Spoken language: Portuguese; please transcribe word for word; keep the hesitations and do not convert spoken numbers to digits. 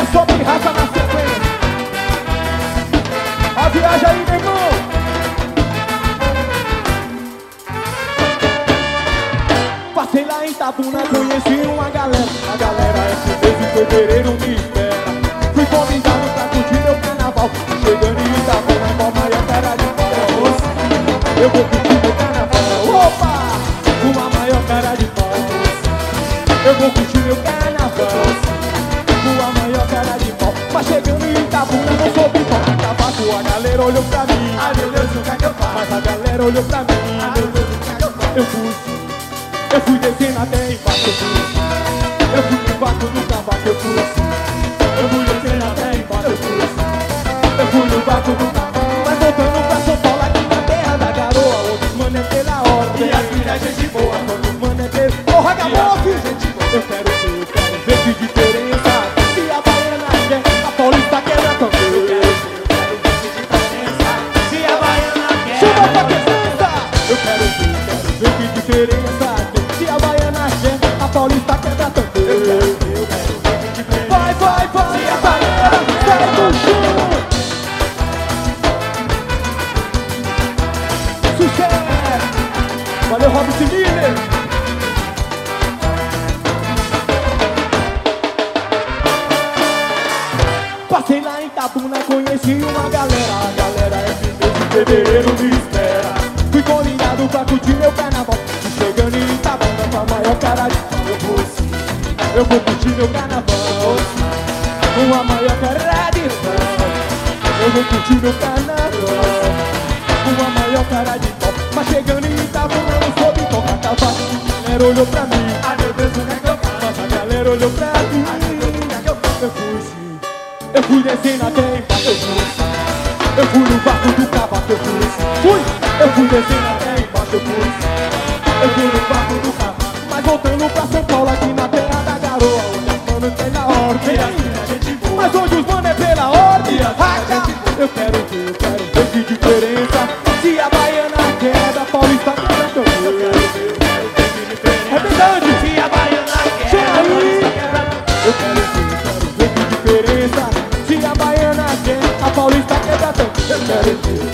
é só pirraça na sequência. A viagem aí, meu irmão. Passei lá em Itabuna, conheci uma galera. A galera é mês de fevereiro me espera. Fui convidado pra curtir meu carnaval. Chegando em Itabuna, com a maior cara de pau. Eu vou curtir meu carnaval. Opa! Com a maior cara de pau. Eu vou curtir meu carnaval. Com a maior cara de pau. Mas chegando em Itabuna, não soube tocar cavaco. A galera olhou pra mim. Ai meu Deus, o que é que eu faço? Mas a galera olhou pra mim. Ai meu Deus, o que é que eu faço? Eu fui. Eu fui descendo até embaixo, eu fui assim. Eu fui embaixo do cavaco, eu fui assim. Eu fui descendo até embaixo, eu fui assim. Eu fui no barco do cavaco. Mas voltando pra São Paulo, aqui na terra da garoa. Outros mano é pela ordem. E as filhas gente boa. Outros mano é pela... Ô, Ragamuff! Eu quero ver, eu quero ver que diferença. Se a baiana quer, a paulista quebra também. Eu quero ver, eu quero ver que diferença. Se a baiana quer, chuva pra presença. Eu quero ver, eu quero ver que diferença. A paulista quebra também. Eu quero ver, eu quero ver que diferença. Vai, vai, vai, se a baiana sai do chão. Sucesso! Valeu, Robson Miller. Passei lá em Itabuna, conheci uma galera. A galera é de mês de fevereiro me espera. Fui convidado pra curtir meu carnaval. Chegando em Itabuna com a maior cara de pau. Eu vou sim, eu vou curtir meu carnaval. Com a maior cara de pau. Eu vou curtir meu carnaval. Com a maior cara de pau. Mas chegando em Itabuna não soube tocar cavaco. A galera olhou pra mim. Ai meu Deus, o que é que eu faço? Mas a galera olhou pra mim. Ai meu Deus, o que é que eu faço? Eu fui sim, eu fui descendo até embaixo. Eu fui sim, eu fui no barco do cavaco. Eu fui sim, fui, eu fui descendo até embaixo. Eu fui sim, eu fui no barco do cavaco. Mas voltando pra São Paulo, aqui na terra da garoa. Onde as manos tem na ordem. Mas onde os manos é pela ordem. Eu quero ver, eu quero ver que diferença. Se a baiana quebra, a paulista quebra também. Eu quero ver, eu quero ver que diferença. É verdade. Se a baiana quebra, a paulista quebra. Eu quero ver, eu quero ver que diferença. Se a baiana quebra, a paulista quebra também. Eu quero ver.